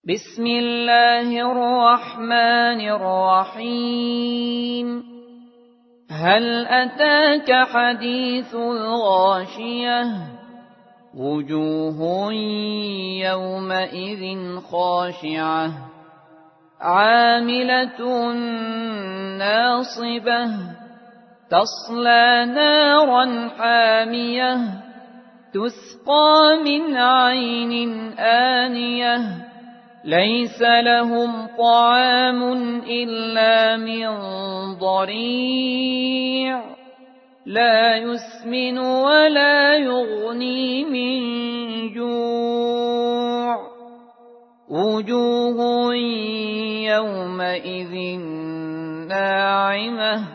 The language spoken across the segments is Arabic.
بسم الله الرحمن الرحيم هل أتاك حديث الغاشية وجوه يومئذ خاشعة عاملة ناصبة تصلى نارا حامية تسقى من عين آنية ليس لهم طعام إلا من ضريع لا يسمن ولا يغني من جوع وجوه يومئذ ناعمة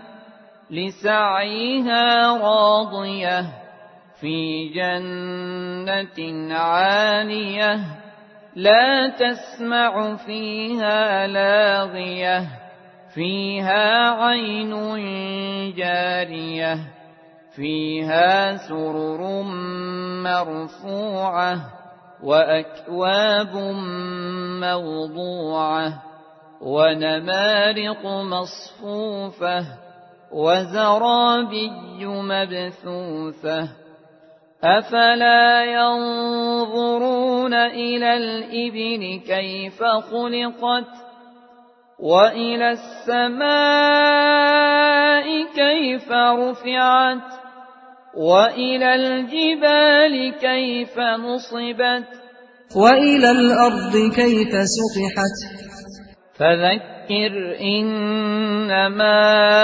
لسعيها راضية في جنة عالية لا تسمع فيها لاغية فيها عين جارية فيها سرر مرفوعة وأكواب موضوعة ونمارق مصفوفة وزرابي مبثوثة أفلا ينظرون إلى الإبل كيف خلقت وإلى السماء كيف رفعت وإلى الجبال كيف نصبت وإلى الأرض كيف سطحت فذكر إنما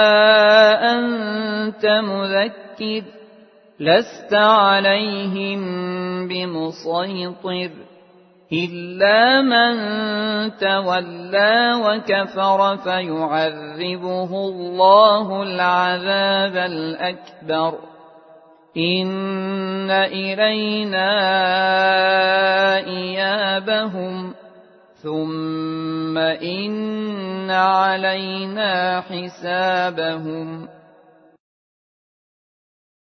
أنت مذكر لست عليهم بمسيطر إلا من تولى وكفر فيعذبه الله العذاب الأكبر إن إلينا إيابهم ثم إن علينا حسابهم